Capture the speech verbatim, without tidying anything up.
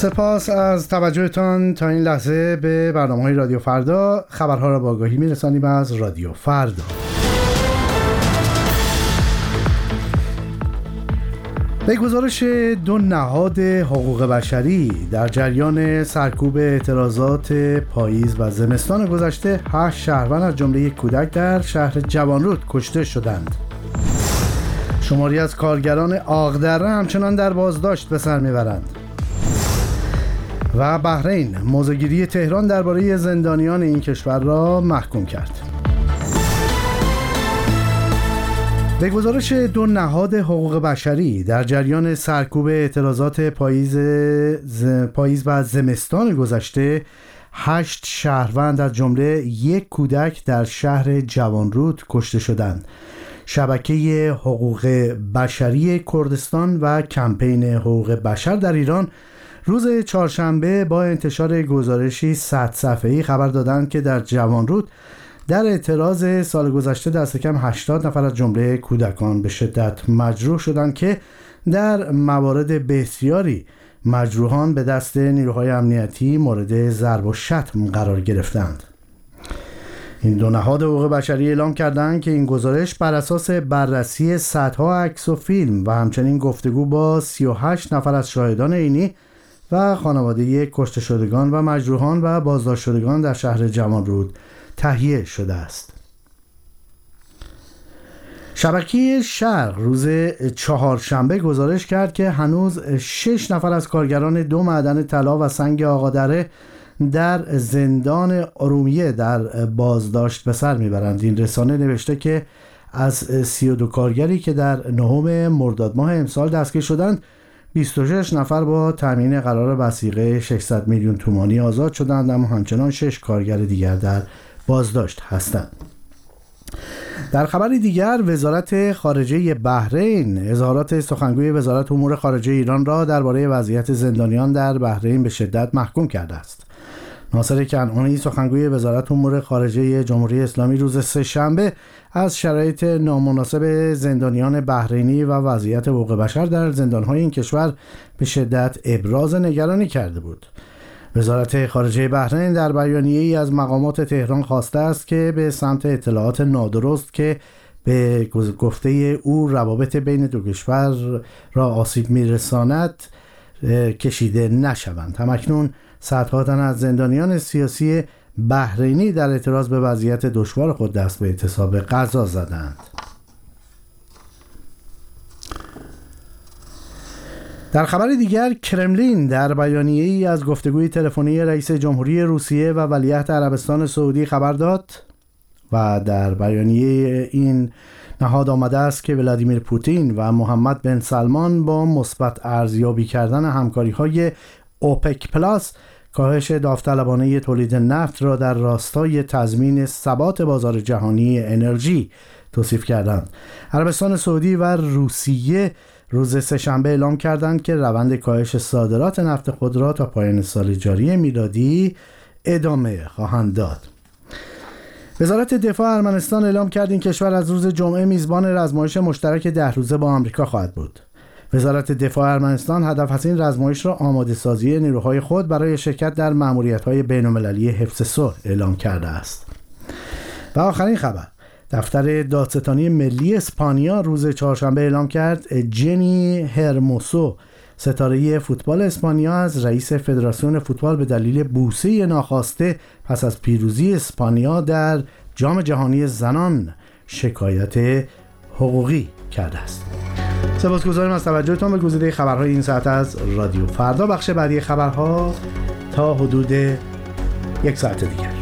سپاس از توجهتان تا این لحظه به برنامه‌های رادیو فردا. خبرها را با آگاهی می‌رسانیم از رادیو فردا. به گزارش دو نهاد حقوق بشری در جریان سرکوب اعتراضات پاییز و زمستان گذشته، هشت شهروند از جمله یک کودک در شهر جوانرود کشته شدند. شماری از کارگران آغدره همچنان در بازداشت به سر میبرند. و بحرین موضع‌گیری تهران درباره زندانیان این کشور را محکوم کرد. به گزارش دو نهاد حقوق بشری در جریان سرکوب اعتراضات پاییز, ز... پاییز و زمستان گذشته، هشت شهروند از جمله یک کودک در شهر جوانرود کشته شدند. شبکه حقوق بشری کردستان و کمپین حقوق بشر در ایران روز چهارشنبه با انتشار گزارشی صد صفحه‌ای خبر دادند که در جوانرود در اعتراض سال گذشته دست کم هشتاد نفر از جمله کودکان به شدت مجروح شدند که در موارد بسیاری مجروحان به دست نیروهای امنیتی مورد ضرب و شتم قرار گرفتند. این دو نهاد حقوق بشری اعلام کردند که این گزارش بر اساس بررسی صدها عکس و فیلم و همچنین گفتگو با سی و هشت نفر از شاهدان عینی و خانواده کشته شدگان و مجروحان و بازداشت شدگان در شهر جوانرود تهیه شده است. شبکه شرق روز چهارشنبه گزارش کرد که هنوز شش نفر از کارگران دو معدن طلا و سنگ آقادره در زندان ارومیه در بازداشت به سر میبرند. این رسانه نوشته که از سی و دو کارگری که در نهم مرداد ماه امسال دستگیر شدند، بیست و شش نفر با تامین قرار وثیقه ششصد میلیون تومانی آزاد شدند، اما همچنان شش کارگر دیگر در بازداشت هستند. در خبری دیگر، وزارت خارجه بحرین اظهارات سخنگوی وزارت امور خارجه ایران را درباره وضعیت زندانیان در بحرین به شدت محکوم کرده است. ناصر کنعانی سخنگوی وزارت امور خارجه جمهوری اسلامی روز سه‌شنبه از شرایط نامناسب زندانیان بحرینی و وضعیت حقوق بشر در زندان‌های این کشور به شدت ابراز نگرانی کرده بود. وزارت خارجه بحرین در بیانیه‌ای از مقامات تهران خواسته است که به سمت اطلاعات نادرست که به گفته او روابط بین دو کشور را آسیب می‌رساند کشیده نشوند. همکنون صدها تن از زندانیان سیاسی بحرینی در اعتراض به وضعیت دشوار خود دست به اعتصاب غذا زدند. در خبر دیگر، کرملین در بیانیه‌ای از گفتگوی تلفنی رئیس جمهوری روسیه و ولیعهد عربستان سعودی خبر داد و در بیانیه این نهاد آمده است که ولادیمیر پوتین و محمد بن سلمان با مثبت ارزیابی کردن همکاری‌های اوپک پلاس کاهش داوطلبانه تولید نفت را در راستای تضمین ثبات بازار جهانی انرژی توصیف کردند. عربستان سعودی و روسیه روز سه‌شنبه اعلام کردند که روند کاهش صادرات نفت خود را تا پایان سال جاری میلادی ادامه خواهند داد. وزارت دفاع ارمنستان اعلام کرد این کشور از روز جمعه میزبان رزمایش مشترک ده روزه با آمریکا خواهد بود. وزارت دفاع ارمنستان هدف از این رزمایش را آماده سازی نیروهای خود برای شرکت در مأموریت‌های بین‌المللی حفظ صلح اعلام کرده است. و آخرین خبر، دفتر دادستانی ملی اسپانیا روز چهارشنبه اعلام کرد جنی هرموسو، ستاره فوتبال اسپانیا، از رئیس فدراسیون فوتبال به دلیل بوسه ناخواسته پس از پیروزی اسپانیا در جام جهانی زنان شکایت حقوقی کرده است. سپاسگزارم از توجهتان به گزیده خبرهای این ساعت از رادیو فردا. بخش بعدی خبرها تا حدود یک ساعت دیگر.